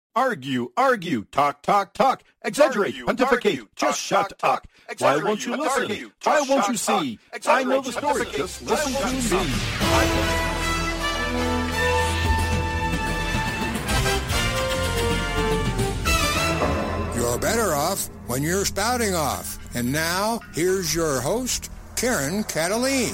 Argue, talk, exaggerate, pontificate, just shut up. Why won't you listen? Why won't you see? I know the story, just listen to me. You're better off when you're spouting off. And now, here's your host, Karen Cataline.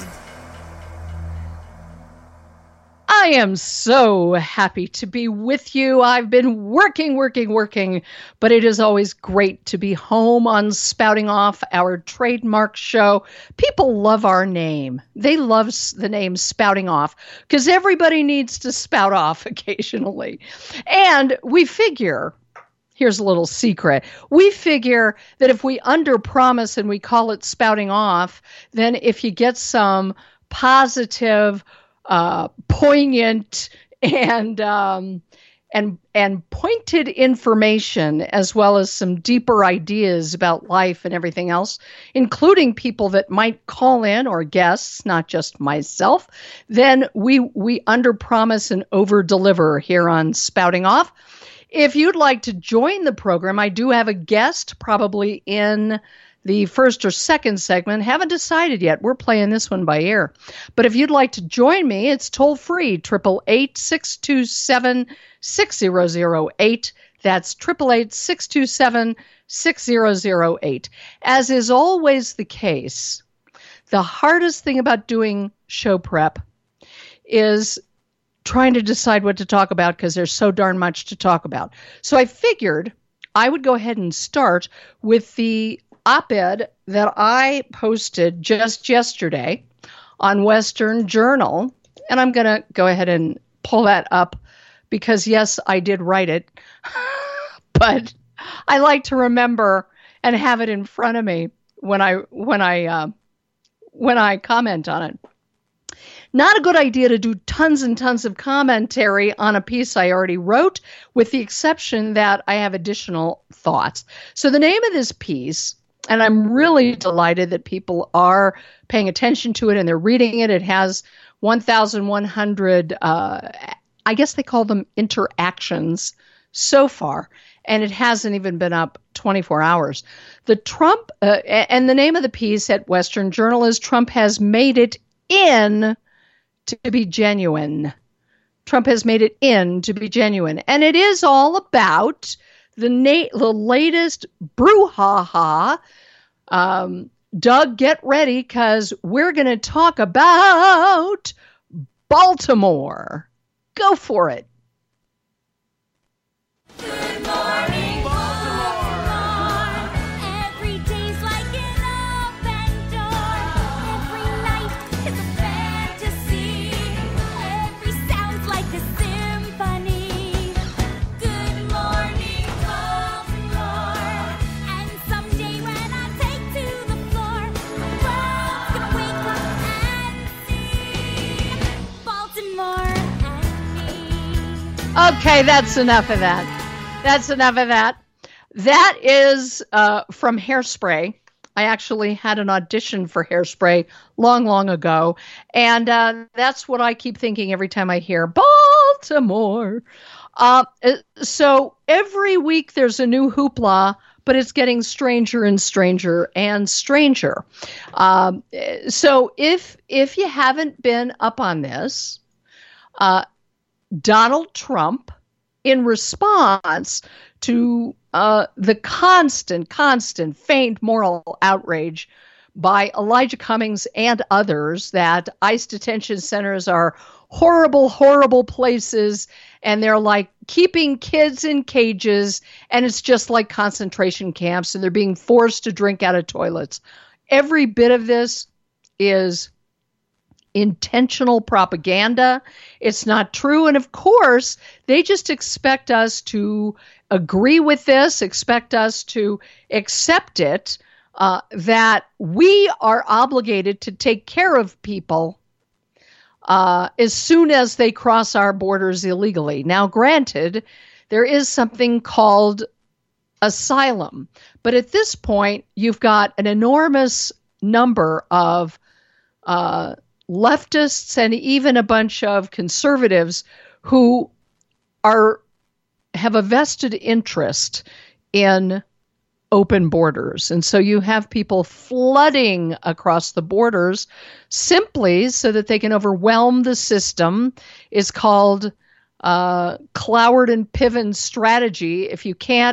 I am so happy to be with you. I've been working, but it is always great to be home on Spouting Off, our trademark show. People love our name. They love the name Spouting Off because everybody needs to spout off occasionally. And we figure, here's a little secret, we figure that if we underpromise and we call it Spouting Off, then if you get some positive, poignant and pointed information, as well as some deeper ideas about life and everything else, including people that might call in or guests, not just myself, then we underpromise and overdeliver here on Spouting Off. If you'd like to join the program, I do have a guest probably in the first or second segment. Haven't decided yet. We're playing this one by ear. But if you'd like to join me, it's toll free, 888-627-6008. That's 888-627-6008. As is always the case, the hardest thing about doing show prep is trying to decide what to talk about because there's so darn much to talk about. So I figured I would go ahead and start with the op-ed that I posted just yesterday on Western Journal. And I'm going to go ahead and pull that up because, yes, I did write it. But I like to remember and have it in front of me when I comment on it. Not a good idea to do tons and tons of commentary on a piece I already wrote, with the exception that I have additional thoughts. So the name of this piece, and I'm really delighted that people are paying attention to it and they're reading it. It has 1,100, I guess they call them interactions so far, and it hasn't even been up 24 hours. The Trump, and the name of the piece at Western Journal is "Trump has made it in to be genuine." Trump has made it in to be genuine. And it is all about the latest brouhaha. Doug, get ready, because we're going to talk about Baltimore. Go for it. Good morning, Baltimore. Every day's like an open door. Every night is a fantasy. Every sound's like a symphony. Good morning, Baltimore. And someday when I take to the floor, the world's gonna wake up and see Baltimore and me. Okay, that's enough of that. That is from Hairspray. I actually had an audition for Hairspray long ago. And that's what I keep thinking every time I hear Baltimore. So every week there's a new hoopla, but it's getting stranger and stranger and stranger. So if you haven't been up on this, Donald Trump, in response to the constant feigned moral outrage by Elijah Cummings and others that ICE detention centers are horrible places, and they're like keeping kids in cages, and it's just like concentration camps, and they're being forced to drink out of toilets. Every bit of this is intentional propaganda. It's not true. And of course, they just expect us to agree with this, expect us to accept it, that we are obligated to take care of people as soon as they cross our borders illegally. Now, granted, there is something called asylum, but at this point, you've got an enormous number of leftists and even a bunch of conservatives who have a vested interest in open borders. And so you have people flooding across the borders simply so that they can overwhelm the system. It's called Cloward and Piven strategy. If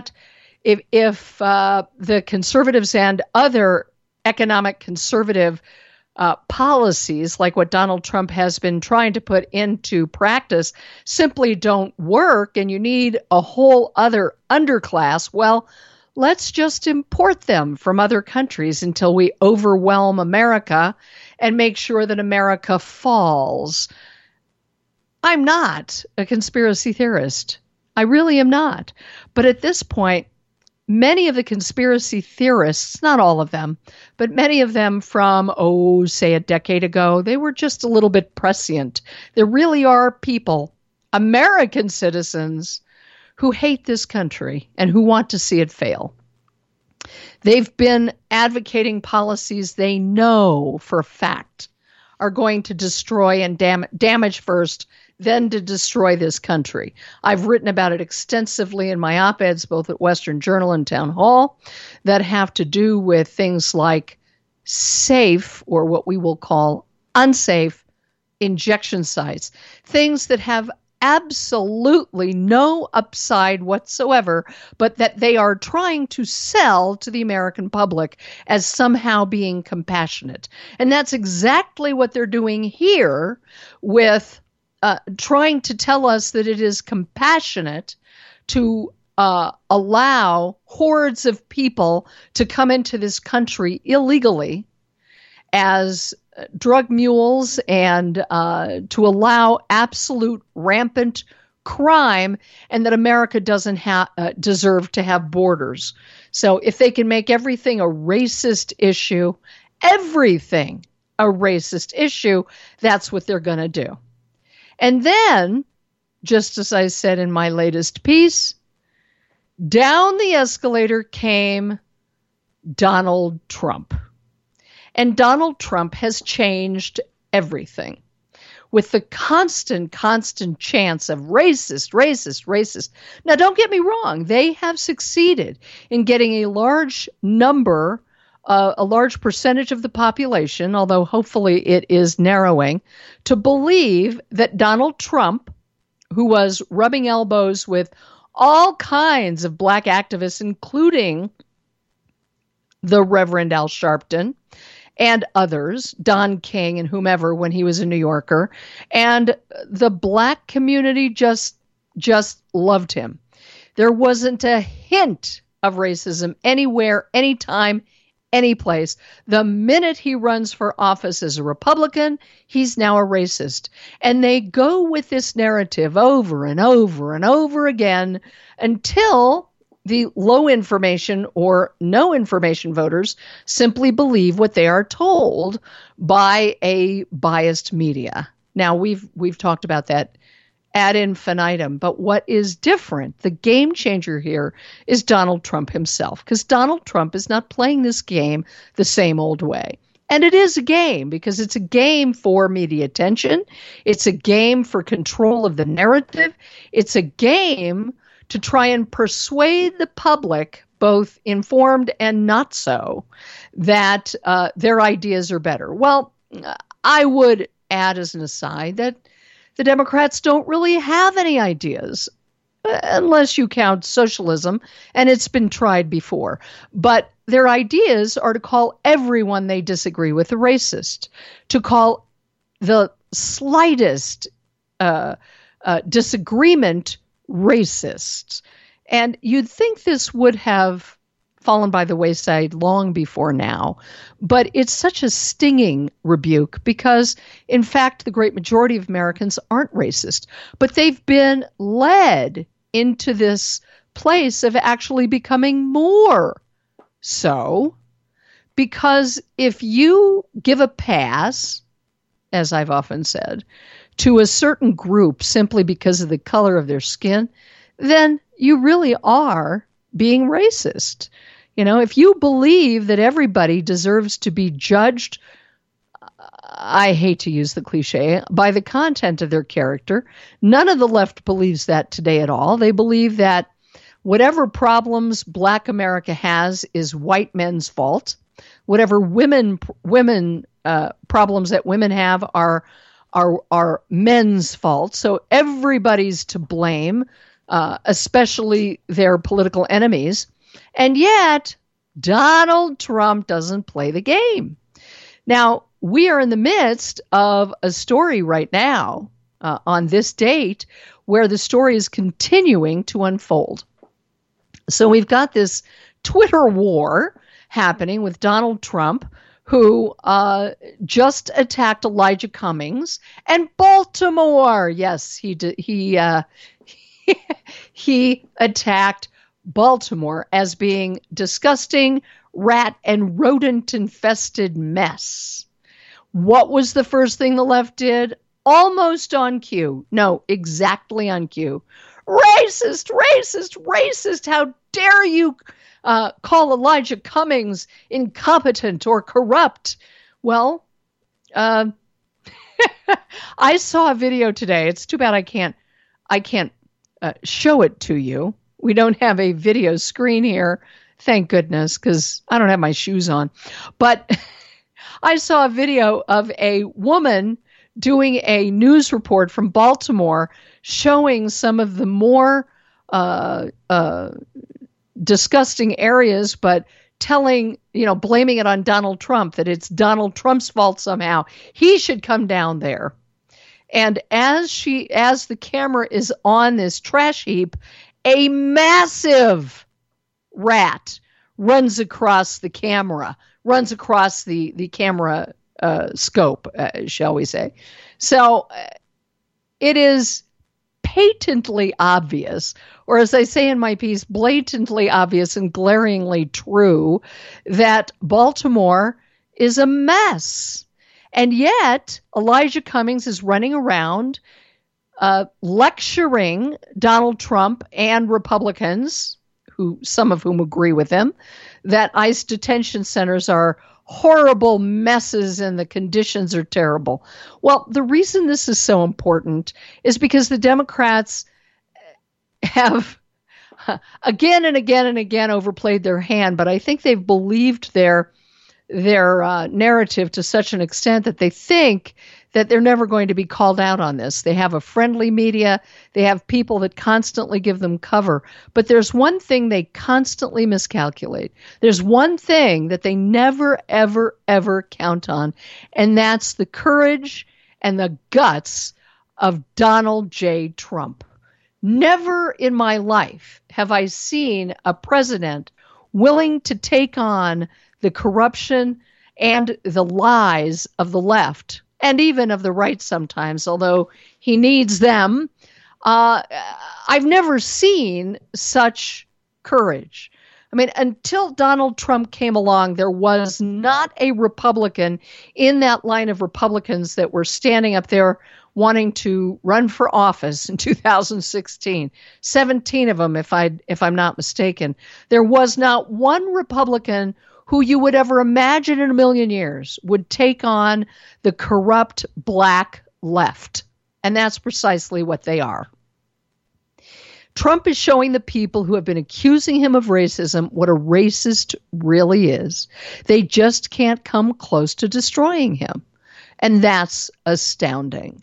the conservatives and other economic conservative policies, like what Donald Trump has been trying to put into practice, simply don't work, and you need a whole other underclass, well, let's just import them from other countries until we overwhelm America and make sure that America falls. I'm not a conspiracy theorist. I really am not. But at this point, many of the conspiracy theorists, not all of them, but many of them from, say a decade ago, they were just a little bit prescient. There really are people, American citizens, who hate this country and who want to see it fail. They've been advocating policies they know for a fact are going to destroy and damage first, then to destroy this country. I've written about it extensively in my op-eds, both at Western Journal and Town Hall, that have to do with things like safe, or what we will call unsafe, injection sites. Things that have absolutely no upside whatsoever, but that they are trying to sell to the American public as somehow being compassionate. And that's exactly what they're doing here with trying to tell us that it is compassionate to allow hordes of people to come into this country illegally as drug mules, and to allow absolute rampant crime, and that America doesn't deserve to have borders. So if they can make everything a racist issue, that's what they're going to do. And then, just as I said in my latest piece, down the escalator came Donald Trump. And Donald Trump has changed everything with the constant chants of racist. Now, don't get me wrong. They have succeeded in getting a large number, a large percentage of the population, although hopefully it is narrowing, to believe that Donald Trump, who was rubbing elbows with all kinds of black activists, including the Reverend Al Sharpton, and others, Don King and whomever, when he was a New Yorker. And the black community just loved him. There wasn't a hint of racism anywhere, anytime, any place. The minute he runs for office as a Republican, he's now a racist. And they go with this narrative over and over and over again until the low information or no information voters simply believe what they are told by a biased media. Now, we've talked about that ad infinitum, but what is different, the game changer here, is Donald Trump himself, because Donald Trump is not playing this game the same old way. And it is a game, because it's a game for media attention. It's a game for control of the narrative. It's a game to try and persuade the public, both informed and not so, that their ideas are better. Well, I would add as an aside that the Democrats don't really have any ideas, unless you count socialism, and it's been tried before. But their ideas are to call everyone they disagree with a racist, to call the slightest disagreement racist. And you'd think this would have fallen by the wayside long before now, but it's such a stinging rebuke because, in fact, the great majority of Americans aren't racist, but they've been led into this place of actually becoming more so, because if you give a pass, as I've often said, to a certain group simply because of the color of their skin, then you really are being racist. You know, if you believe that everybody deserves to be judged I hate to use the cliche, by the content of their character. None of the left believes that today at all. They believe that whatever problems Black America has is white men's fault. Whatever women problems that women have are men's fault. So everybody's to blame, especially their political enemies. And yet, Donald Trump doesn't play the game. Now, we are in the midst of a story right now on this date where the story is continuing to unfold. So we've got this Twitter war happening with Donald Trump, who just attacked Elijah Cummings and Baltimore. Yes, he attacked Baltimore as being disgusting, rat and rodent infested mess. What was the first thing the left did? Almost on cue. No, exactly on cue. Racist, racist, racist. How dare you call Elijah Cummings incompetent or corrupt? Well, I saw a video today. It's too bad I can't show it to you. We don't have a video screen here, thank goodness, because I don't have my shoes on. But I saw a video of a woman doing a news report from Baltimore showing some of the more disgusting areas, but blaming it on Donald Trump, that it's Donald Trump's fault somehow. He should come down there. And as the camera is on this trash heap, a massive rat runs across the camera, the camera scope, shall we say. So it is patently obvious, or as I say in my piece, blatantly obvious and glaringly true, that Baltimore is a mess. And yet Elijah Cummings is running around lecturing Donald Trump and Republicans, some of whom agree with him, that ICE detention centers are horrible messes and the conditions are terrible. Well, the reason this is so important is because the Democrats have again and again and again overplayed their hand, but I think they've believed their narrative to such an extent that they think that they're never going to be called out on this. They have a friendly media. They have people that constantly give them cover. But there's one thing they constantly miscalculate. There's one thing that they never, ever, ever count on, and that's the courage and the guts of Donald J. Trump. Never in my life have I seen a president willing to take on the corruption and the lies of the left, and even of the right sometimes, although he needs them. I've never seen such courage. I mean, until Donald Trump came along, there was not a Republican in that line of Republicans that were standing up there wanting to run for office in 2016. 17 of them, if I'm not mistaken. There was not one Republican who you would ever imagine in a million years would take on the corrupt black left. And that's precisely what they are. Trump is showing the people who have been accusing him of racism what a racist really is. They just can't come close to destroying him. And that's astounding.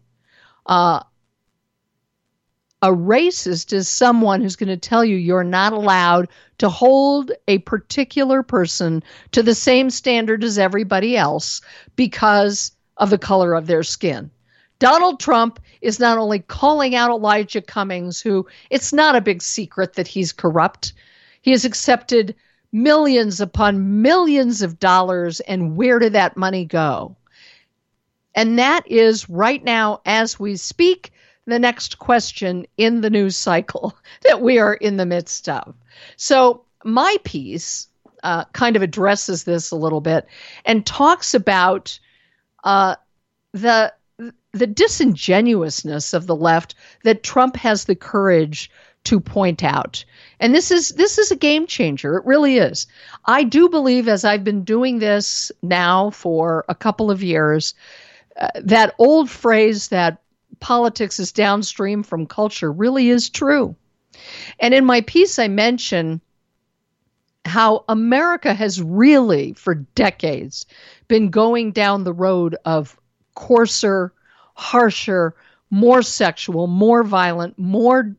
A racist is someone who's going to tell you you're not allowed to hold a particular person to the same standard as everybody else because of the color of their skin. Donald Trump is not only calling out Elijah Cummings, who it's not a big secret that he's corrupt. He has accepted millions upon millions of dollars, and where did that money go? And that is right now, as we speak, the next question in the news cycle that we are in the midst of. So my piece kind of addresses this a little bit and talks about the disingenuousness of the left that Trump has the courage to point out. And this is a game changer. It really is. I do believe, as I've been doing this now for a couple of years, that old phrase that politics is downstream from culture really is true. And in my piece, I mention how America has really, for decades, been going down the road of coarser, harsher, more sexual, more violent, more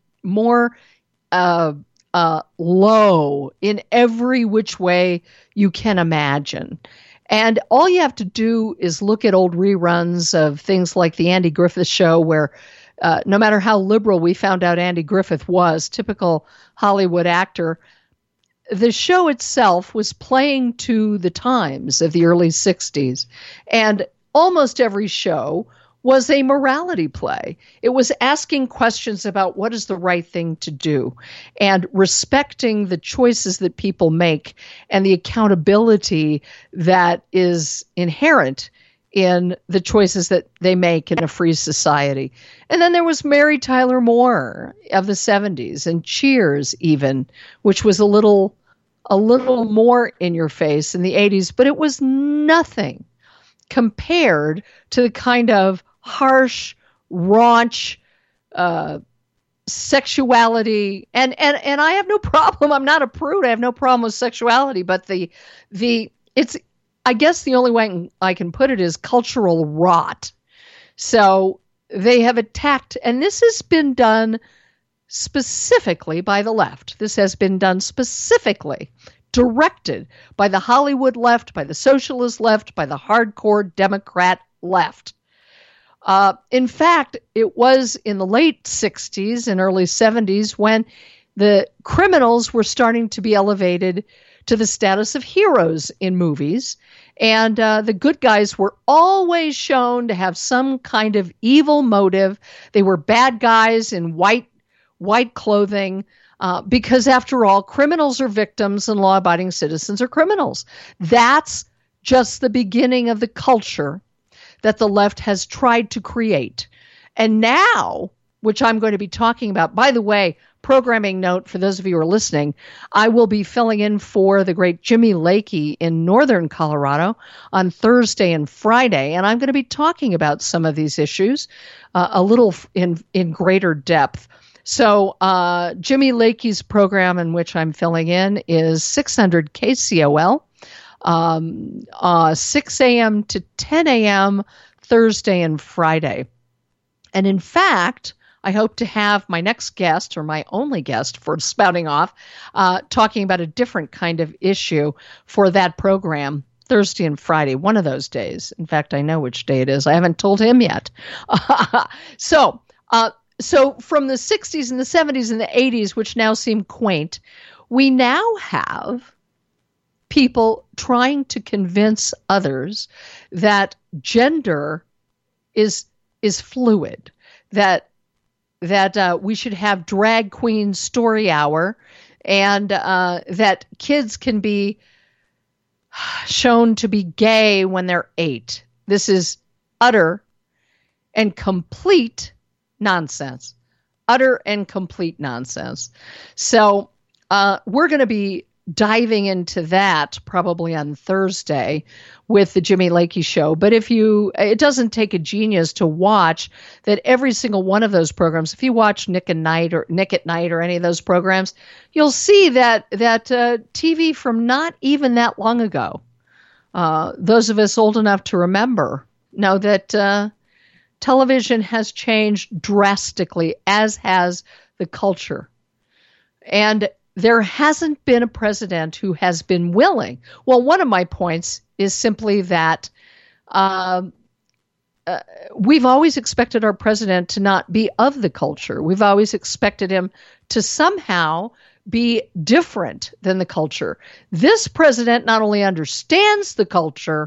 low in every which way you can imagine. And all you have to do is look at old reruns of things like the Andy Griffith Show, where no matter how liberal we found out Andy Griffith was, typical Hollywood actor, the show itself was playing to the times of the early 60s. And almost every show was a morality play. It was asking questions about what is the right thing to do and respecting the choices that people make and the accountability that is inherent in the choices that they make in a free society. And then there was Mary Tyler Moore of the 70s and Cheers even, which was a little more in your face in the 80s, but it was nothing compared to the kind of harsh, raunch sexuality, and I have no problem. I'm not a prude. I have no problem with sexuality, but it's, I guess the only way I can put it is cultural rot. So they have attacked, and this has been done specifically by the left. This has been done specifically, directed by the Hollywood left, by the socialist left, by the hardcore Democrat left. In fact, it was in the late 60s and early 70s when the criminals were starting to be elevated to the status of heroes in movies. And the good guys were always shown to have some kind of evil motive. They were bad guys in white clothing, because after all, criminals are victims and law-abiding citizens are criminals. That's just the beginning of the culture that the left has tried to create. And now, which I'm going to be talking about, by the way, programming note for those of you who are listening, I will be filling in for the great Jimmy Lakey in northern Colorado on Thursday and Friday, and I'm going to be talking about some of these issues a little in greater depth. So Jimmy Lakey's program in which I'm filling in is 600 KCOL, 6 a.m. to 10 a.m. Thursday and Friday. And in fact, I hope to have my next guest, or my only guest for Spouting Off, talking about a different kind of issue for that program, Thursday and Friday, one of those days. In fact, I know which day it is. I haven't told him yet. So from the 60s and the 70s and the 80s, which now seem quaint, we now have people trying to convince others that gender is fluid, that we should have drag queen story hour, and that kids can be shown to be gay when they're 8. This is utter and complete nonsense. Utter and complete nonsense. So we're going to be diving into that probably on Thursday with the Jimmy Lakey Show. But it doesn't take a genius to watch that every single one of those programs. If you watch Nick at Night or any of those programs, you'll see that TV from not even that long ago. Those of us old enough to remember know that television has changed drastically, as has the culture. And there hasn't been a president who has been willing. Well, one of my points is simply that we've always expected our president to not be of the culture. We've always expected him to somehow be different than the culture. This president not only understands the culture,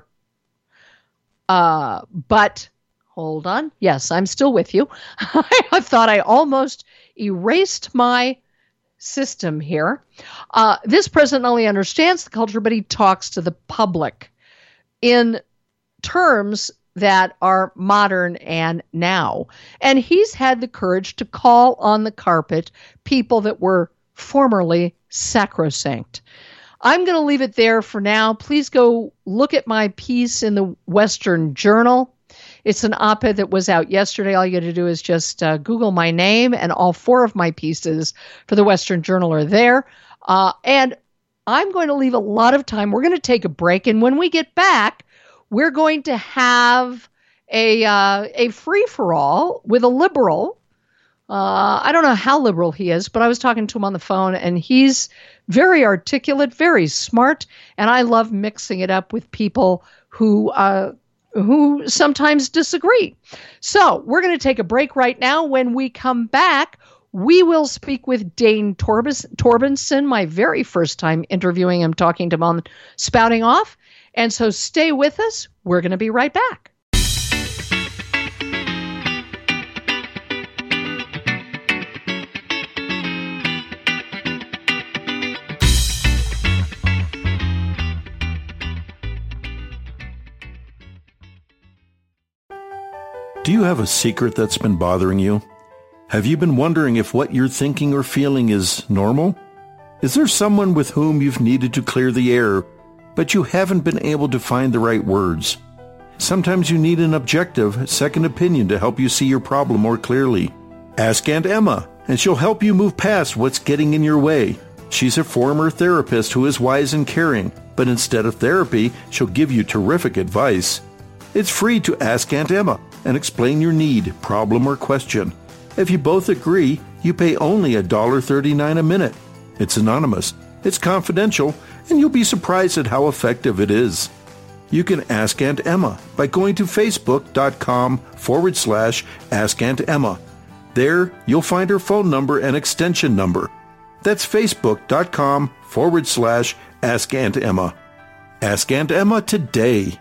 but hold on. Yes, I'm still with you. I thought I almost erased my system here. This president not only understands the culture, but he talks to the public in terms that are modern and now. And he's had the courage to call on the carpet people that were formerly sacrosanct. I'm going to leave it there for now. Please go look at my piece in the Western Journal. It's an op-ed that was out yesterday. All you got to do is just Google my name, and all 4 of my pieces for the Western Journal are there. And I'm going to leave a lot of time. We're going to take a break, and when we get back, we're going to have a free-for-all with a liberal. I don't know how liberal he is, but I was talking to him on the phone, and he's very articulate, very smart, and I love mixing it up with people who sometimes disagree. So we're going to take a break right now. When we come back, we will speak with Dane Torbenson, my very first time interviewing him, talking to him on Spouting Off. And so stay with us. We're going to be right back. Do you have a secret that's been bothering you? Have you been wondering if what you're thinking or feeling is normal? Is there someone with whom you've needed to clear the air, but you haven't been able to find the right words? Sometimes you need an objective, second opinion to help you see your problem more clearly. Ask Aunt Emma, and she'll help you move past what's getting in your way. She's a former therapist who is wise and caring, but instead of therapy, she'll give you terrific advice. It's free to ask Aunt Emma and explain your need, problem, or question. If you both agree, you pay only $1.39 a minute. It's anonymous, it's confidential, and you'll be surprised at how effective it is. You can ask Aunt Emma by going to facebook.com/Ask Aunt Emma. There, you'll find her phone number and extension number. That's facebook.com/Ask Aunt Emma. Ask Aunt Emma today.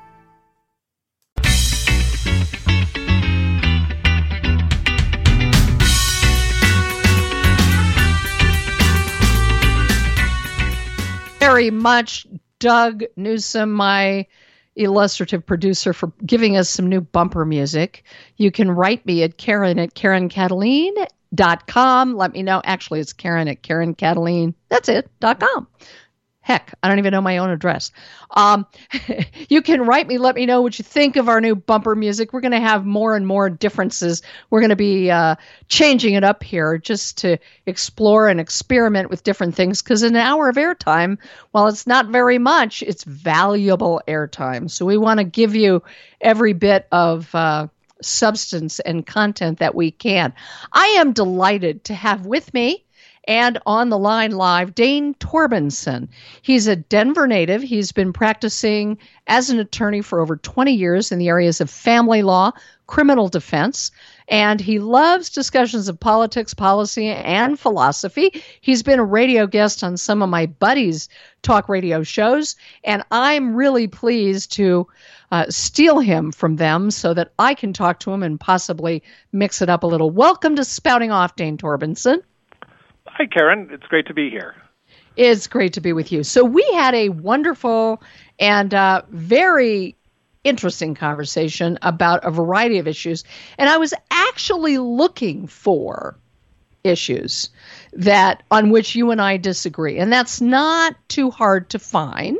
Very much, Doug Newsom, my illustrative producer, for giving us some new bumper music. You can write me at Karen@KarenCataline.com. Let me know. Actually, it's Karen@KarenCataline. That's it, .com. Heck, I don't even know my own address. You can write me. Let me know what you think of our new bumper music. We're going to have more and more differences. We're going to be changing it up here just to explore and experiment with different things, because an hour of airtime, while it's not very much, it's valuable airtime. So we want to give you every bit of substance and content that we can. I am delighted to have with me and on the line live, Dane Torbenson. He's a Denver native. He's been practicing as an attorney for over 20 years in the areas of family law, criminal defense, and he loves discussions of politics, policy, and philosophy. He's been a radio guest on some of my buddies' talk radio shows, and I'm really pleased to steal him from them so that I can talk to him and possibly mix it up a little. Welcome to Spouting Off, Dane Torbenson. Hi, Karen. It's great to be here. It's great to be with you. So we had a wonderful and very interesting conversation about a variety of issues. And I was actually looking for issues on which you and I disagree. And that's not too hard to find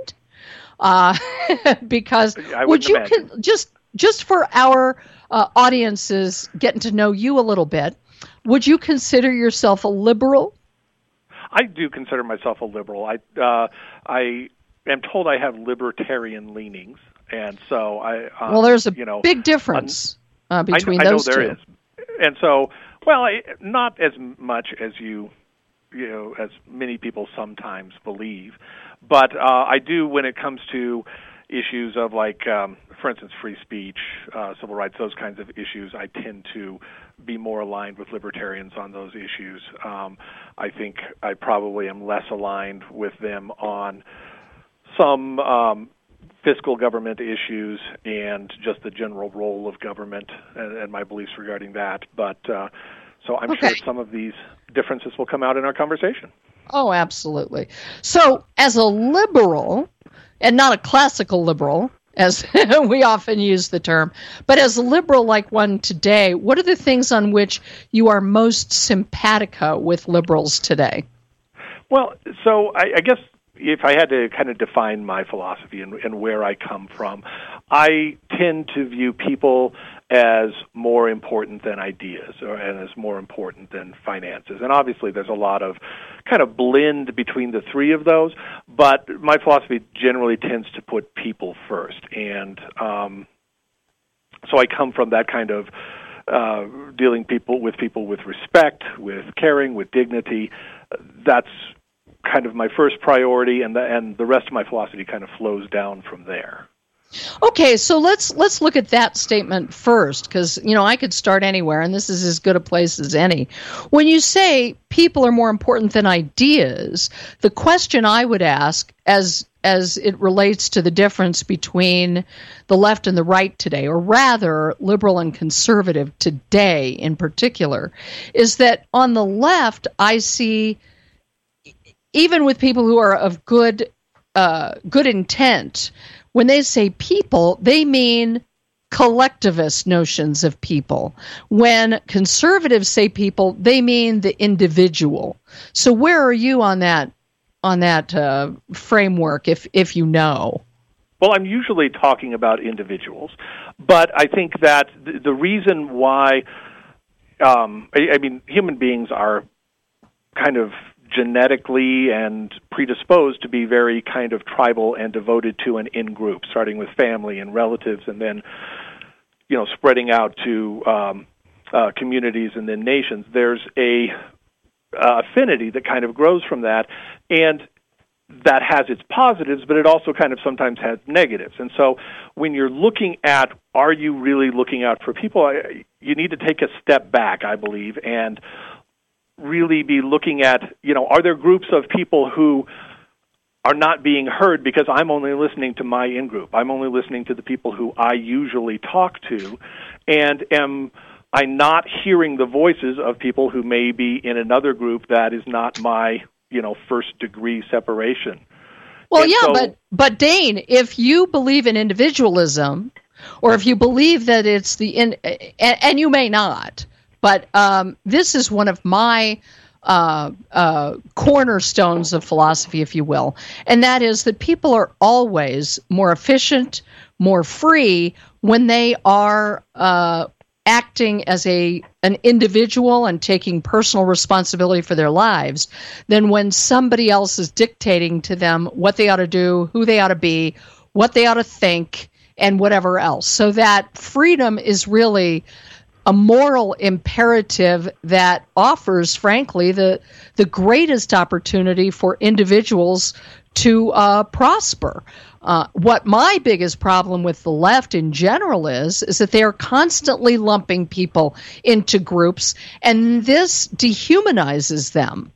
because would you just for our audiences getting to know you a little bit, would you consider yourself a liberal? I do consider myself a liberal. I am told I have libertarian leanings, and so well, there's a big difference between those two. I know there is, and so not as much as as many people sometimes believe, but I do when it comes to issues of for instance, free speech, civil rights, those kinds of issues. I tend to be more aligned with libertarians on those issues. I think I probably am less aligned with them on some fiscal government issues and just the general role of government and my beliefs regarding that. But so I'm sure some of these differences will come out in our conversation. Oh, absolutely. So as a liberal, and not a classical liberal, as we often use the term, but as a liberal like one today, what are the things on which you are most simpatico with liberals today? Well, so I guess if I had to kind of define my philosophy and where I come from, I tend to view people as more important than ideas and as more important than finances. And obviously there's a lot of kind of blend between the three of those, but my philosophy generally tends to put people first. And so I come from that kind of dealing with people with respect, with caring, with dignity. That's kind of my first priority, and the rest of my philosophy kind of flows down from there. Okay, so let's look at that statement first, because I could start anywhere, and this is as good a place as any. When you say people are more important than ideas, the question I would ask, as it relates to the difference between the left and the right today, or rather liberal and conservative today in particular, is that on the left I see, even with people who are of good intent, when they say people, they mean collectivist notions of people. When conservatives say people, they mean the individual. So where are you on that framework, if you know? Well, I'm usually talking about individuals, but I think that the reason why, human beings are kind of genetically and predisposed to be very kind of tribal and devoted to an in-group, starting with family and relatives, and then, spreading out to communities and then nations. There's a affinity that kind of grows from that, and that has its positives, but it also kind of sometimes has negatives. And so when you're looking at, are you really looking out for people, you need to take a step back, I believe, and really be looking at, are there groups of people who are not being heard because I'm only listening to my in-group. I'm only listening to the people who I usually talk to, and am I not hearing the voices of people who may be in another group that is not my, first-degree separation. Well, and yeah, but Dane, if you believe in individualism, or if you believe that it's and you may not, but this is one of my cornerstones of philosophy, if you will, and that is that people are always more efficient, more free when they are acting as an individual and taking personal responsibility for their lives than when somebody else is dictating to them what they ought to do, who they ought to be, what they ought to think, and whatever else. So that freedom is really a moral imperative that offers, frankly, the greatest opportunity for individuals to prosper. What my biggest problem with the left in general is that they are constantly lumping people into groups, and this dehumanizes them.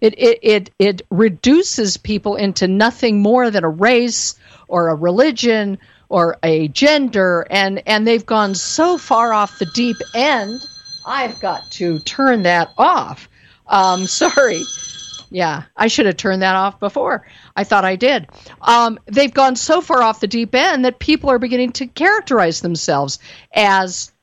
It reduces people into nothing more than a race or a religion or a gender, and they've gone so far off the deep end. I've got to turn that off. Sorry. Yeah, I should have turned that off before. I thought I did. They've gone so far off the deep end that people are beginning to characterize themselves as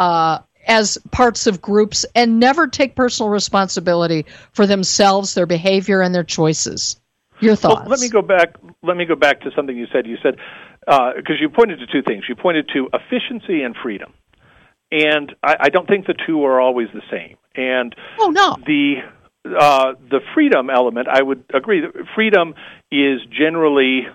parts of groups and never take personal responsibility for themselves, their behavior, and their choices. Your thoughts? Well, let me go back to something you said. You said, because you pointed to two things. You pointed to efficiency and freedom. And I don't think the two are always the same. And oh, no. The freedom element, I would agree. Freedom is generally,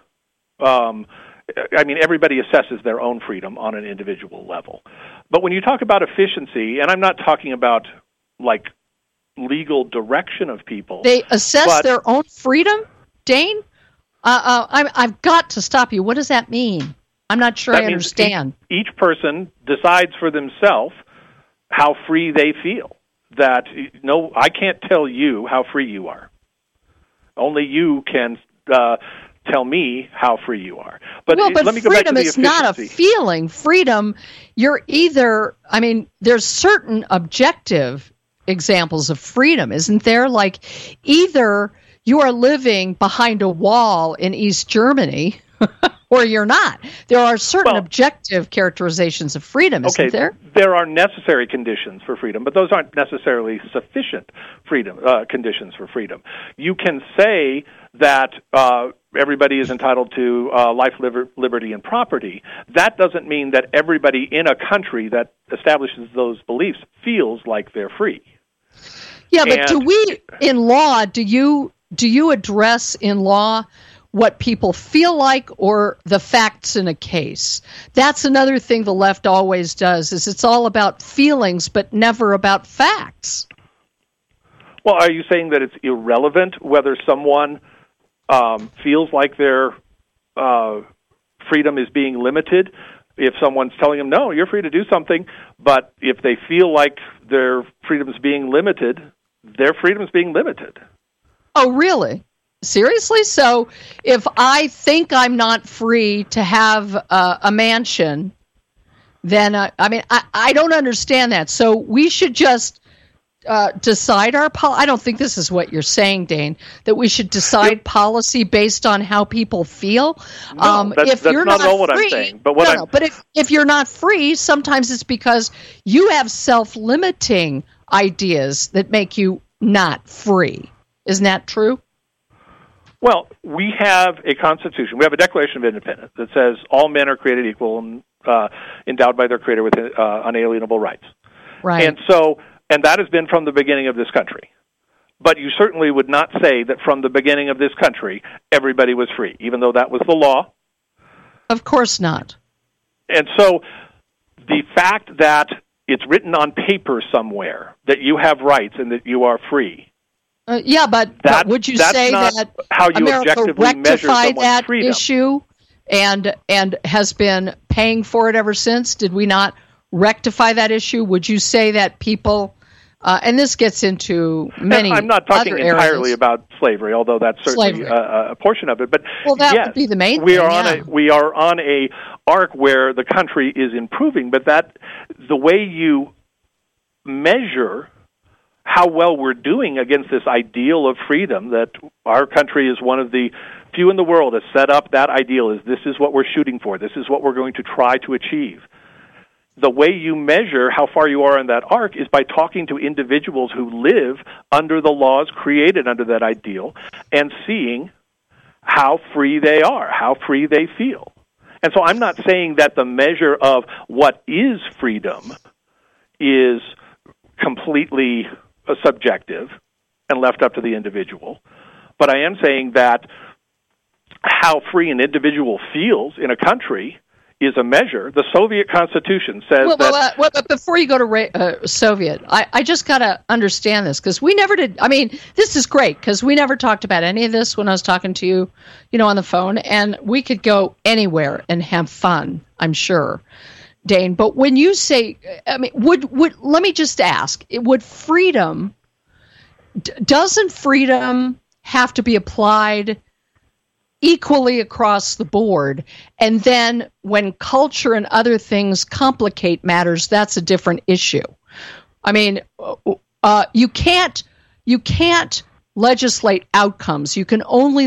everybody assesses their own freedom on an individual level. But when you talk about efficiency, and I'm not talking about, like, legal direction of people. They assess their own freedom, Dane? I've got to stop you. What does that mean? I'm not sure I understand. Each person decides for themselves how free they feel. That, no, I can't tell you how free you are. Only you can tell me how free you are. But let me go back to the efficiency. Freedom is not a feeling. Freedom, you're either, there's certain objective examples of freedom, isn't there? Like, either you are living behind a wall in East Germany, or you're not. There are certain objective characterizations of freedom, isn't there? There are necessary conditions for freedom, but those aren't necessarily sufficient conditions for freedom. You can say that everybody is entitled to life, liberty, and property. That doesn't mean that everybody in a country that establishes those beliefs feels like they're free. Yeah, but do we, in law, do you address in law what people feel like or the facts in a case? That's another thing the left always does, is it's all about feelings but never about facts. Well, are you saying that it's irrelevant whether someone feels like their freedom is being limited? If someone's telling them, no, you're free to do something, but if they feel like their freedom is being limited, their freedom is being limited. Oh, really? Seriously? So if I think I'm not free to have a mansion, then, I don't understand that. So we should just decide our policy. I don't think this is what you're saying, Dane, that we should decide policy based on how people feel. No, that's not at all what I'm saying. But But if you're not free, sometimes it's because you have self-limiting ideas that make you not free. Isn't that true? Well, we have a Constitution. We have a Declaration of Independence that says all men are created equal and endowed by their Creator with unalienable rights. Right. And that has been from the beginning of this country. But you certainly would not say that from the beginning of this country everybody was free, even though that was the law. Of course not. And so the fact that it's written on paper somewhere that you have rights and that you are free. But would you say that how you America rectified that freedom. issue and has been paying for it ever since? Did we not rectify that issue? Would you say that people, and this gets into many I'm not talking other entirely areas. About slavery, although that's certainly a portion of it. But that yes, would be the main we thing. We are on a arc where the country is improving, but the way you measure how well we're doing against this ideal of freedom, that our country is one of the few in the world has set up that ideal, is this is what we're shooting for, this is what we're going to try to achieve. The way you measure how far you are in that arc is by talking to individuals who live under the laws created under that ideal and seeing how free they are, how free they feel. And so I'm not saying that the measure of what is freedom is completely subjective and left up to the individual, but I am saying that how free an individual feels in a country is a measure. The Soviet Constitution says but before you go to Soviet, I just got to understand this, because we never did. I mean, this is great because we never talked about any of this when I was talking to you, on the phone, and we could go anywhere and have fun, I'm sure, Dane. But when you say, would let me just ask, would freedom, doesn't freedom have to be applied equally across the board? And then when culture and other things complicate matters, that's a different issue. I mean, you can't legislate outcomes. You can only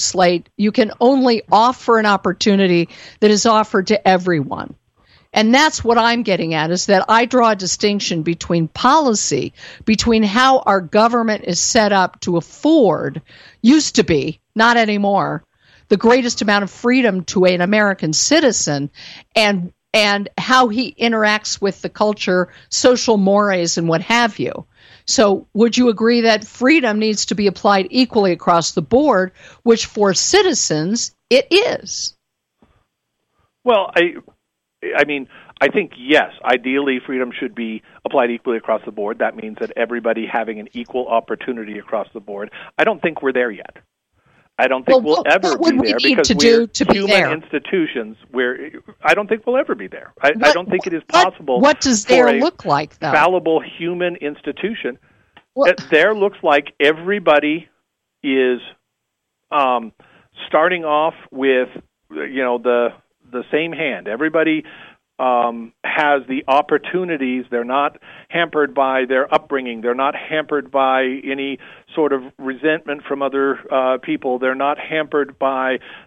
offer an opportunity that is offered to everyone. And that's what I'm getting at, is that I draw a distinction between policy, between how our government is set up to afford, used to be, not anymore, the greatest amount of freedom to an American citizen, and how he interacts with the culture, social mores, and what have you. So would you agree that freedom needs to be applied equally across the board, which for citizens it is? Well, I think, yes, ideally freedom should be applied equally across the board. That means that everybody having an equal opportunity across the board. I don't think we're there yet. I don't think we'll ever be there because we're human institutions where I don't think we'll ever be there. I don't think it is possible. What does there look like, though? Fallible human institution. There looks like everybody is starting off with the same hand. Everybody has the opportunities. They're not hampered by their upbringing. They're not hampered by any sort of resentment from other people. They're not hampered by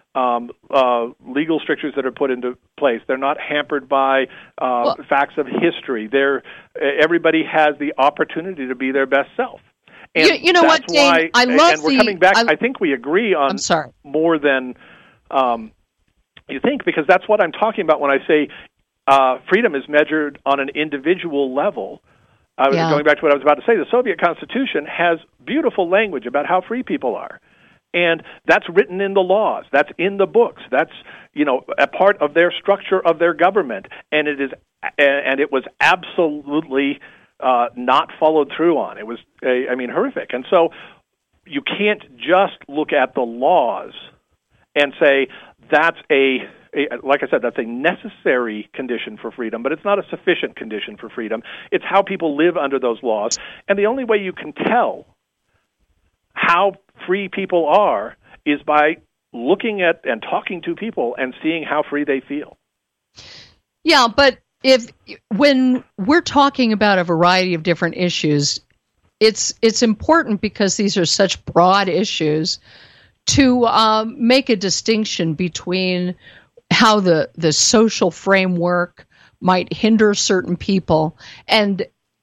legal strictures that are put into place. They're not hampered by facts of history. Everybody has the opportunity to be their best self. And you know what, Dane? I love and we're coming back. I think we agree on more than you think, because that's what I'm talking about when I say freedom is measured on an individual level. Going back to what I was about to say, the Soviet Constitution has beautiful language about how free people are. And that's written in the laws. That's in the books. That's, a part of their structure of their government. And it was absolutely not followed through on. It was, horrific. And so you can't just look at the laws and say that's like I said, that's a necessary condition for freedom, but it's not a sufficient condition for freedom. It's how people live under those laws. And the only way you can tell how free people are is by looking at and talking to people and seeing how free they feel. Yeah, but when we're talking about a variety of different issues, it's important, because these are such broad issues, to make a distinction between how the social framework might hinder certain people, and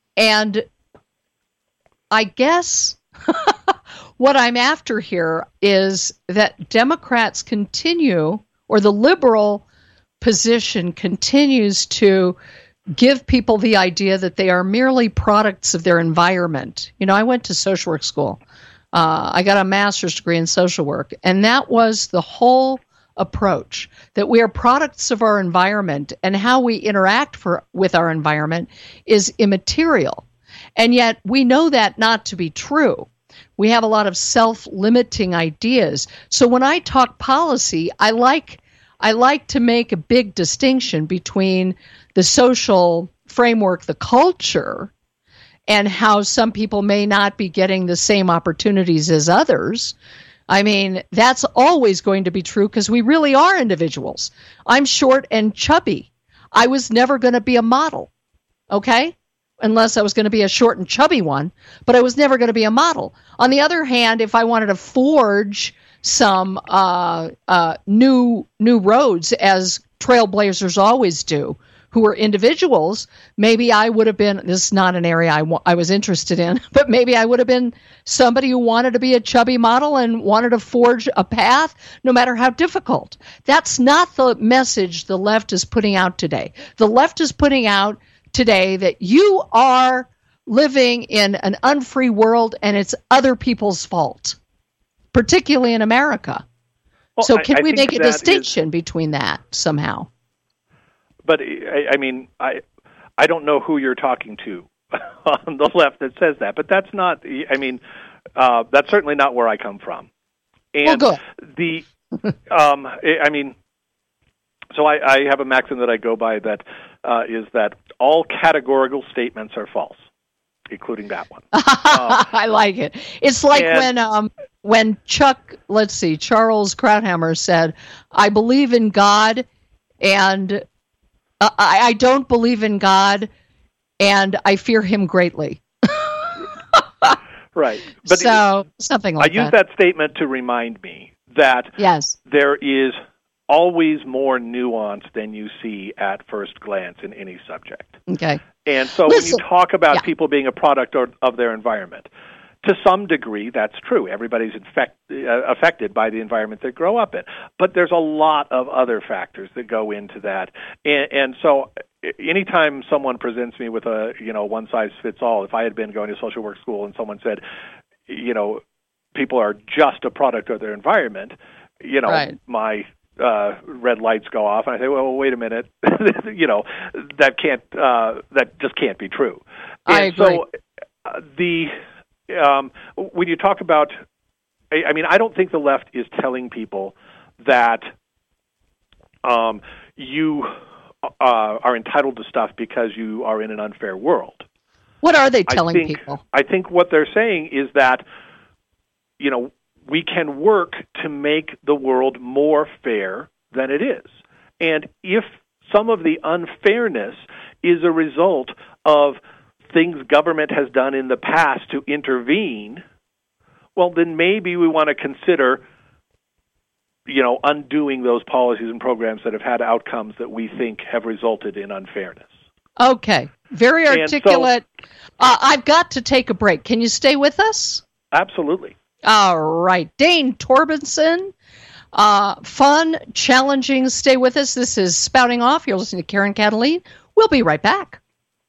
I guess what I'm after here is that Democrats continue, or the liberal position continues to give people the idea that they are merely products of their environment. I went to social work school. I got a master's degree in social work, and that was the whole approach, that we are products of our environment, and how we interact with our environment is immaterial. And yet we know that not to be true. We have a lot of self-limiting ideas. So when I talk policy, I like to make a big distinction between the social framework, the culture, and how some people may not be getting the same opportunities as others. That's always going to be true, because we really are individuals. I'm short and chubby. I was never going to be a model, okay? Unless I was going to be a short and chubby one, but I was never going to be a model. On the other hand, if I wanted to forge some new roads, as trailblazers always do, who were individuals, maybe I would have been, this is not an area I was interested in, but maybe I would have been somebody who wanted to be a chubby model and wanted to forge a path, no matter how difficult. That's not the message the left is putting out today. The left is putting out today that you are living in an unfree world and it's other people's fault, particularly in America. Well, so can we make a distinction between that somehow? But I don't know who you're talking to on the left that says that, but that's not. That's certainly not where I come from. And well, good. So I have a maxim that I go by that is that all categorical statements are false, including that one. I like it. It's like when Charles Krauthammer said, "I believe in God, and I don't believe in God, and I fear him greatly." Right. But something like that. I use that statement to remind me that there is always more nuance than you see at first glance in any subject. Okay. And so when you talk about people being a product of their environment, to some degree, that's true. Everybody's affected by the environment they grow up in. But there's a lot of other factors that go into that. And so anytime someone presents me with a, one-size-fits-all, if I had been going to social work school and someone said, people are just a product of their environment, right. My red lights go off, and I say, well, wait a minute, that just can't be true. And I agree. So when you talk about, I don't think the left is telling people that you are entitled to stuff because you are in an unfair world. What are they telling people? I think what they're saying is that, we can work to make the world more fair than it is. And if some of the unfairness is a result of things government has done in the past to intervene, well, then maybe we want to consider undoing those policies and programs that have had outcomes that we think have resulted in unfairness. Okay. Very articulate. I've got to take a break. Can you stay with us? Absolutely. All right. Dane Torbenson. Fun, challenging. Stay with us. This is Spouting Off. You're listening to Karen Kataline. We'll be right back.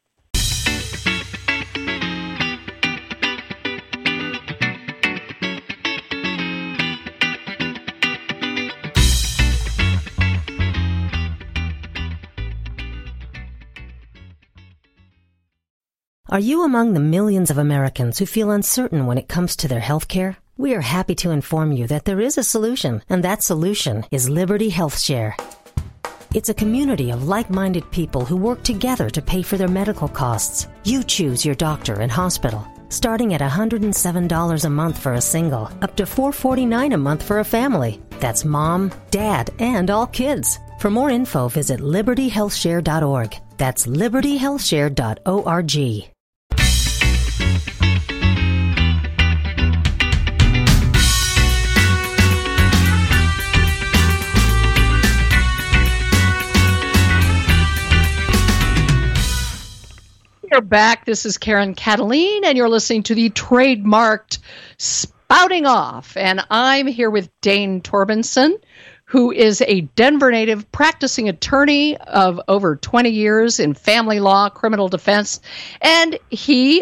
Are you among the millions of Americans who feel uncertain when it comes to their health care? We are happy to inform you that there is a solution, and that solution is Liberty Health Share. It's a community of like-minded people who work together to pay for their medical costs. You choose your doctor and hospital, starting at $107 a month for a single, up to $449 a month for a family. That's mom, dad, and all kids. For more info, visit libertyhealthshare.org. That's libertyhealthshare.org. We're back. This is Karen Kataline, and you're listening to the trademarked Spouting Off. And I'm here with Dane Torbenson, who is a Denver native practicing attorney of over 20 years in family law, criminal defense, and he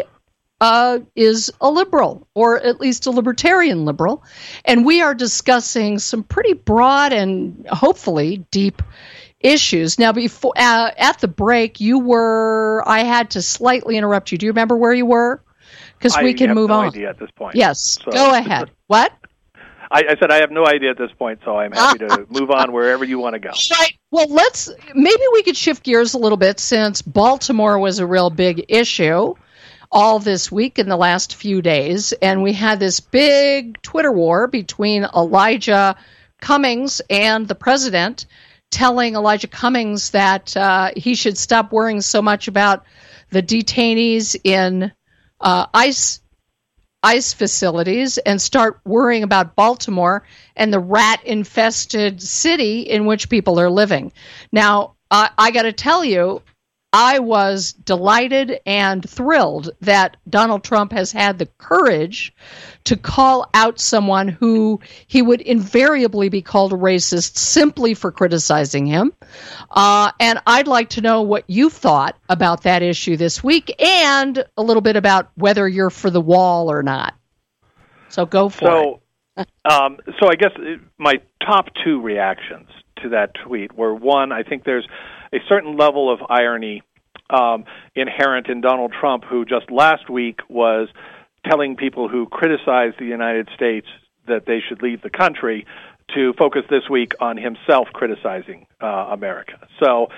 is a liberal, or at least a libertarian liberal. And we are discussing some pretty broad and hopefully deep issues. Now, before at the break, I had to slightly interrupt you. Do you remember where you were? Because we can move on. I have no idea at this point. Yes, so. Go ahead. What? I said I have no idea at this point, so I'm happy to move on wherever you want to go. Right. Well, maybe we could shift gears a little bit, since Baltimore was a real big issue all this week in the last few days, and we had this big Twitter war between Elijah Cummings and the president, telling Elijah Cummings that he should stop worrying so much about the detainees in ICE facilities and start worrying about Baltimore and the rat-infested city in which people are living. Now, I got to tell you, I was delighted and thrilled that Donald Trump has had the courage to call out someone who he would invariably be called a racist simply for criticizing him. And I'd like to know what you thought about that issue this week, and a little bit about whether you're for the wall or not. So go for it. So I guess my top two reactions to that tweet were, one, I think there's a certain level of irony inherent in Donald Trump, who just last week was telling people who criticized the United States that they should leave the country, to focus this week on himself criticizing America. So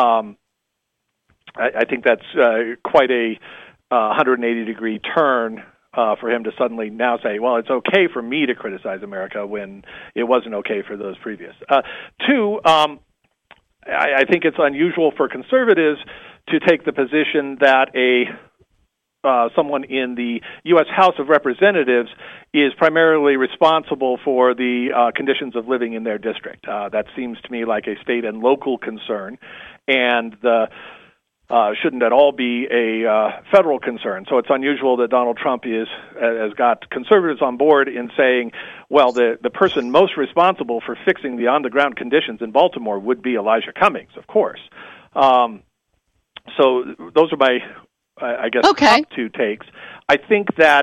I think that's quite a 180-degree turn for him to suddenly now say, well, it's okay for me to criticize America when it wasn't okay for those previous. Two, I think it's unusual for conservatives to take the position that someone in the U.S. House of Representatives is primarily responsible for the conditions of living in their district. That seems to me like a state and local concern, and shouldn't at all be a federal concern. So it's unusual that Donald Trump has got conservatives on board in saying, well, the person most responsible for fixing the on-the-ground conditions in Baltimore would be Elijah Cummings, of course. So those are my, I guess, top two takes. I think that,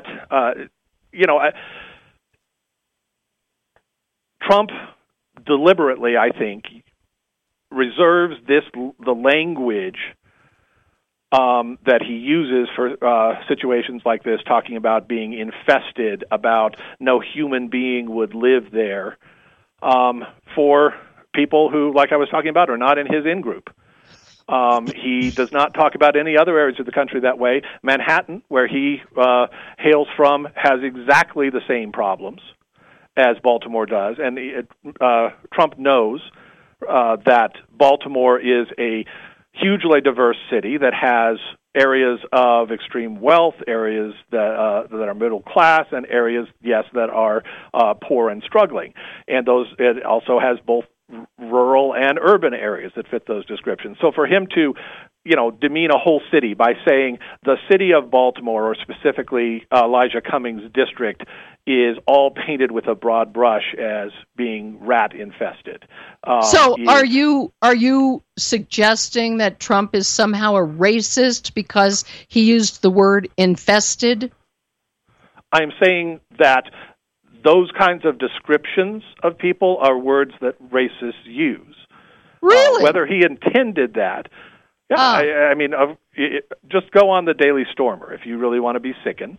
Trump deliberately, I think, reserves the language that he uses for situations like this, talking about being infested, about no human being would live there, for people who, like I was talking about, are not in his in-group. He does not talk about any other areas of the country that way. Manhattan, where he hails from, has exactly the same problems as Baltimore does, and Trump knows that Baltimore is a hugely diverse city that has areas of extreme wealth, areas that are middle class, and areas, yes, that are poor and struggling. And it also has both rural and urban areas that fit those descriptions. So for him to, demean a whole city by saying the city of Baltimore, or specifically Elijah Cummings' district, is all painted with a broad brush as being rat infested. So are you suggesting that Trump is somehow a racist because he used the word infested? I'm saying that those kinds of descriptions of people are words that racists use. Really? Whether he intended that. Yeah, just go on the Daily Stormer if you really want to be sickened,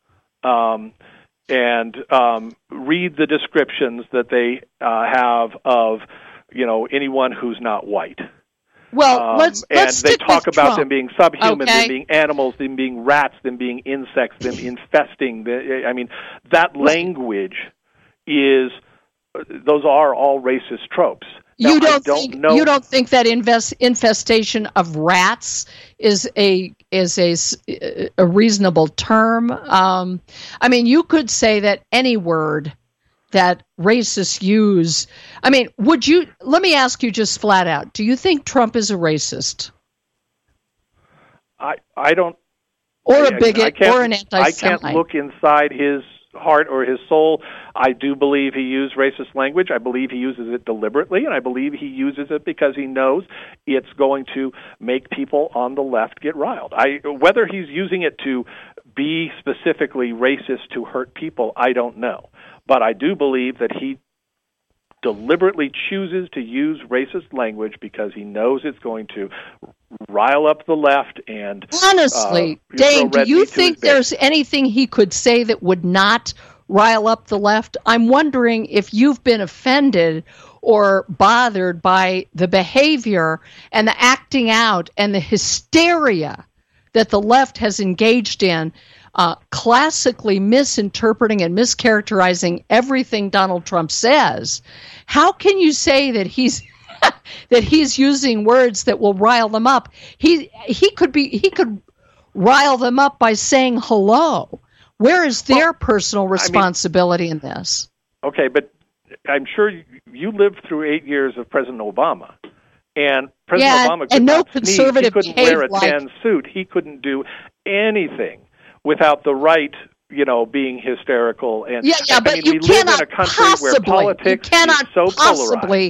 and read the descriptions that they have of, anyone who's not white. Well, let's they talk about Trump. them being subhuman, Okay. them being animals, them being rats, them being insects, them infesting. That language is; those are all racist tropes. Now, You don't think that infestation of rats is a reasonable term? You could say that any word that racists use. Let me ask you just flat out: do you think Trump is a racist? I don't. Or a bigot, or an anti-Semite? I can't look inside his heart or his soul. I do believe he used racist language. I believe he uses it deliberately, and I believe he uses it because he knows it's going to make people on the left get riled. Whether he's using it to be specifically racist to hurt people, I don't know. But I do believe that he deliberately chooses to use racist language because he knows it's going to rile up the left. And honestly, Dane, do you think there's anything he could say that would not rile up the left? I'm wondering if you've been offended or bothered by the behavior and the acting out and the hysteria that the left has engaged in, classically misinterpreting and mischaracterizing everything Donald Trump says. How can you say that he's that he's using words that will rile them up? He could rile them up by saying hello. Where is their personal responsibility in this? Okay, but I'm sure you lived through 8 years of President Obama, and President Obama could not sneeze. He couldn't wear a tan suit. He couldn't do anything without the right, being hysterical. And but we live in a country where politics is so polarized.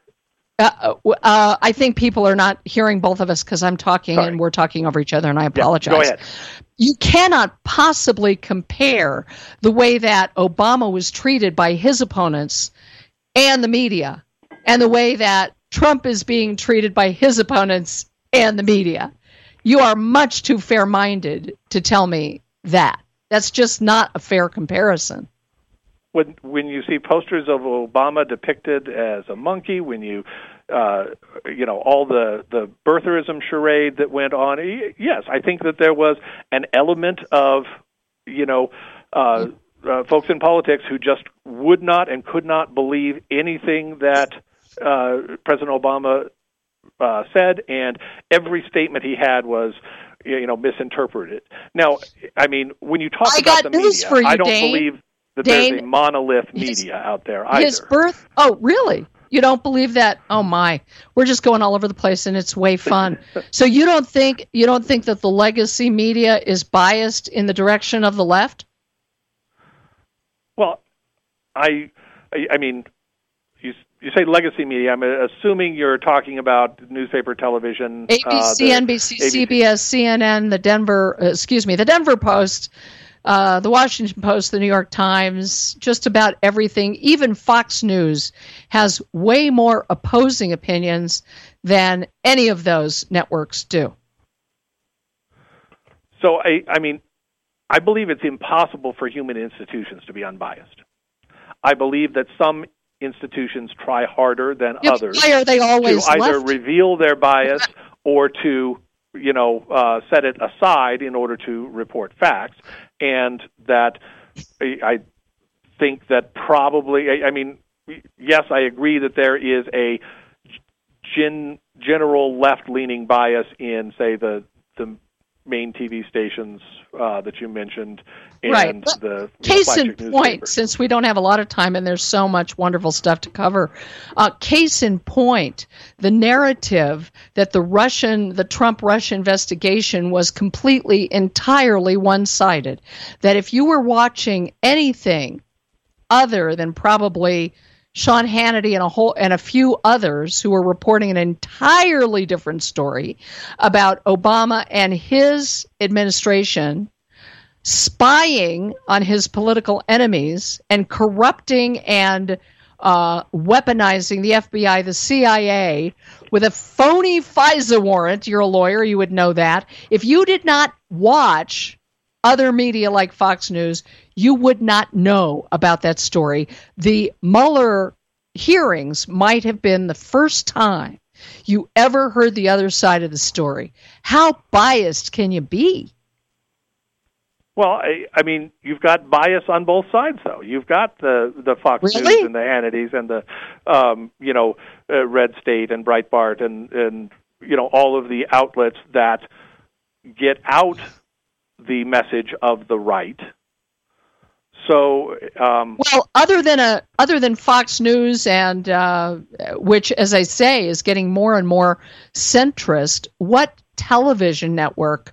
I think people are not hearing both of us because I'm talking and we're talking over each other, and I apologize. Go ahead. You cannot possibly compare the way that Obama was treated by his opponents and the media and the way that Trump is being treated by his opponents and the media. You are much too fair-minded to tell me that. That's just not a fair comparison. When you see posters of Obama depicted as a monkey, when you, all the birtherism charade that went on, yes, I think that there was an element of, folks in politics who just would not and could not believe anything that President Obama said, and every statement he had was, misinterpreted. Now, when you talk about the media, I don't believe that there's a monolith media out there either. His birth? Oh, really? You don't believe that? Oh my! We're just going all over the place, and it's way fun. So you don't think that the legacy media is biased in the direction of the left? Well, you say legacy media. I'm assuming you're talking about newspaper, television, ABC, NBC, CBS, CNN, the Denver Post, the Washington Post, the New York Times, just about everything. Even Fox News has way more opposing opinions than any of those networks do. So, I believe it's impossible for human institutions to be unbiased. I believe that some institutions try harder than others why are they always to either left? reveal their bias or to set it aside in order to report facts. And that I think that probably, yes, I agree that there is a general left-leaning bias in, say, the main TV stations that you mentioned, and right. the case in flagship point, newspapers. since we don't have a lot of time and there's so much wonderful stuff to cover, case in point, the narrative that the Trump-Russia investigation was entirely one-sided, that if you were watching anything other than probably Sean Hannity and a few others who were reporting an entirely different story about Obama and his administration spying on his political enemies and corrupting and weaponizing the FBI, the CIA, with a phony FISA warrant. You're a lawyer, you would know that. If you did not watch other media like Fox News, you would not know about that story. The Mueller hearings might have been the first time you ever heard the other side of the story. How biased can you be? Well, I mean, you've got bias on both sides, though. You've got the Fox Really? News and the Hannitys and the Red State and Breitbart and all of the outlets that get out the message of the right. So, well, other than Fox News and which, as I say, is getting more and more centrist, what television network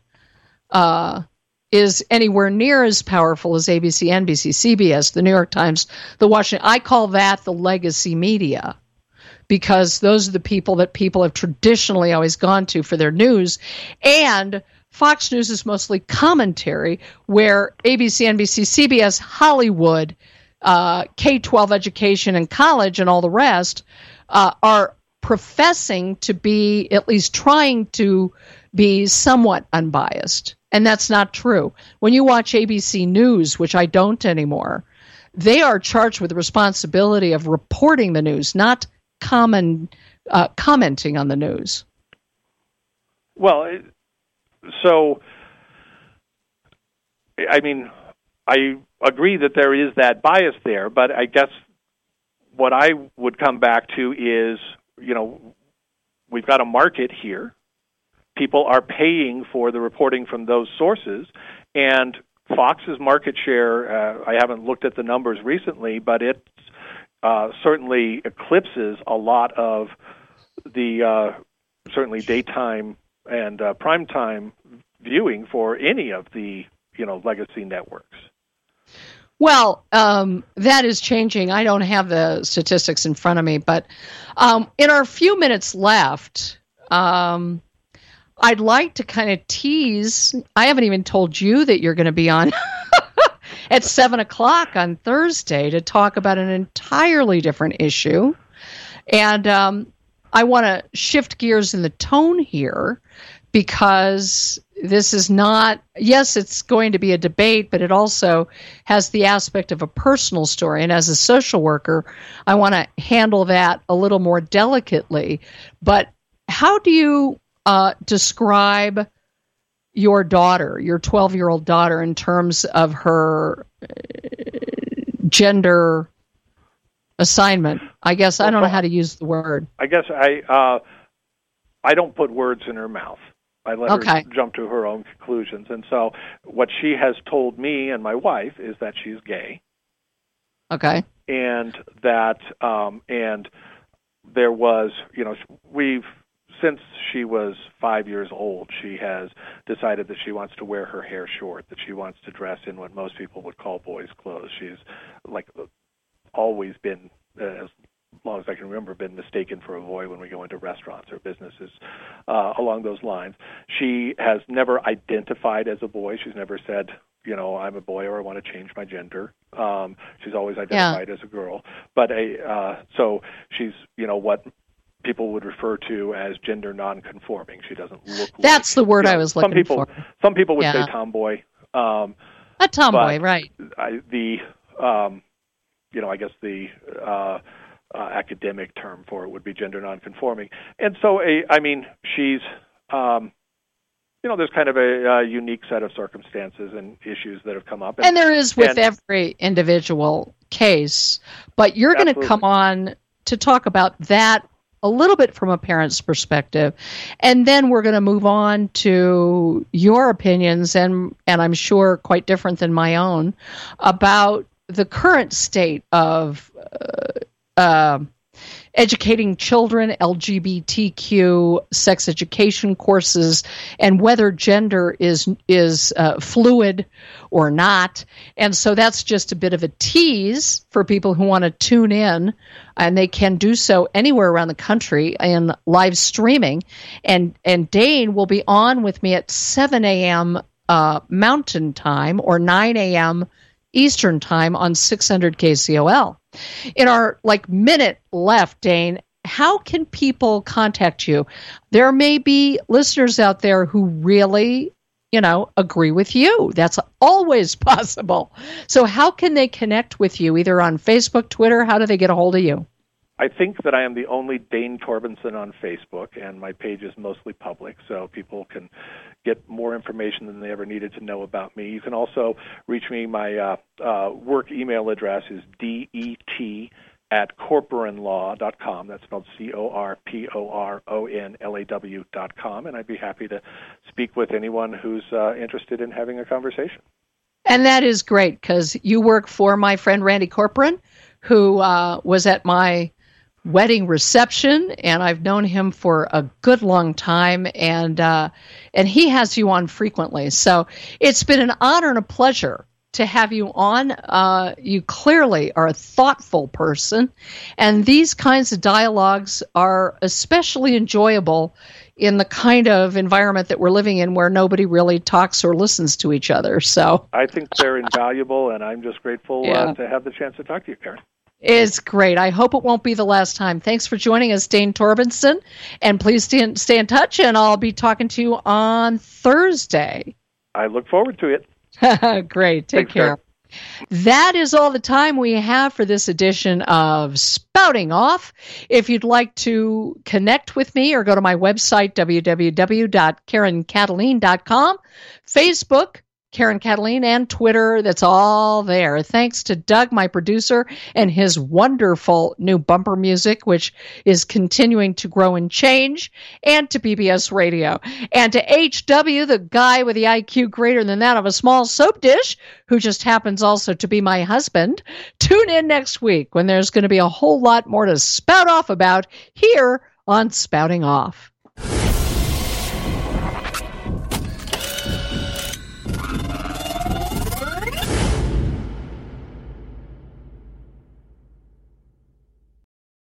is anywhere near as powerful as ABC, NBC, CBS, the New York Times, the Washington? I call that the legacy media, because those are the people that people have traditionally always gone to for their news. And Fox News is mostly commentary, where ABC, NBC, CBS, Hollywood, K-12 education and college and all the rest are professing to be, at least trying to be, somewhat unbiased. And that's not true. When you watch ABC News, which I don't anymore, they are charged with the responsibility of reporting the news, not commenting on the news. well, so, I mean, I agree that there is that bias there, but I guess what I would come back to is, we've got a market here. People are paying for the reporting from those sources, and Fox's market share, I haven't looked at the numbers recently, but it certainly eclipses a lot of the certainly daytime and primetime viewing for any of the legacy networks. Well, that is changing. I don't have the statistics in front of me, but in our few minutes left, I'd like to kind of tease. I haven't even told you that you're going to be on at 7 o'clock on Thursday to talk about an entirely different issue. And I want to shift gears in the tone here, because this is not, yes, it's going to be a debate, but it also has the aspect of a personal story. And as a social worker, I want to handle that a little more delicately. But how do you describe your daughter, your 12-year-old daughter, in terms of her gender assignment? I guess I don't know how to use the word. I guess I don't put words in her mouth. I let her jump to her own conclusions. And so what she has told me and my wife is that she's gay. Okay. And that, and there was, since she was 5 years old, she has decided that she wants to wear her hair short, that she wants to dress in what most people would call boys' clothes. She's always been, as long as I can remember, been mistaken for a boy when we go into restaurants or businesses along those lines. She has never identified as a boy. She's never said, I'm a boy or I want to change my gender. She's always identified as a girl. But so she's, what people would refer to as gender non-conforming. She doesn't look That's the word I was looking for. Some people would say tomboy. A tomboy, right. I guess the academic term for it would be gender nonconforming. And so, she's, there's kind of a unique set of circumstances and issues that have come up. And there is with every individual case. But you're going to come on to talk about that a little bit from a parent's perspective, and then we're going to move on to your opinions, and I'm sure quite different than my own, about the current state of educating children, LGBTQ, sex education courses, and whether gender is fluid or not. And so that's just a bit of a tease for people who want to tune in, and they can do so anywhere around the country in live streaming. And Dane will be on with me at 7 a.m. Mountain Time or 9 a.m. Eastern Time on 600 KCOL. In our minute left, Dane, how can people contact you? There may be listeners out there who really, agree with you. That's always possible. So how can they connect with you, either on Facebook, Twitter? How do they get a hold of you? I think that I am the only Dane Torbenson on Facebook, and my page is mostly public, so people can get more information than they ever needed to know about me. You can also reach me. My work email address is det@corporanlaw.com. That's spelled CORPORONLAW.com, and I'd be happy to speak with anyone who's interested in having a conversation. And that is great, because you work for my friend Randy Corporan, who was at my wedding reception, and I've known him for a good long time, and he has you on frequently. So it's been an honor and a pleasure to have you on. You clearly are a thoughtful person, and these kinds of dialogues are especially enjoyable in the kind of environment that we're living in, where nobody really talks or listens to each other. So I think they're invaluable, and I'm just grateful to have the chance to talk to you, Karen. It's great. I hope it won't be the last time. Thanks for joining us, Dane Torbenson. And please stay in touch, and I'll be talking to you on Thursday. I look forward to it. Great. Take Thanks, care. Karen. That is all the time we have for this edition of Spouting Off. If you'd like to connect with me or go to my website, www.KarenKataline.com, Facebook, Karen Kataline, and Twitter, that's all there. Thanks to Doug, my producer, and his wonderful new bumper music, which is continuing to grow and change, and to PBS Radio, and to HW, the guy with the IQ greater than that of a small soap dish, who just happens also to be my husband. Tune in next week when there's going to be a whole lot more to spout off about here on Spouting Off.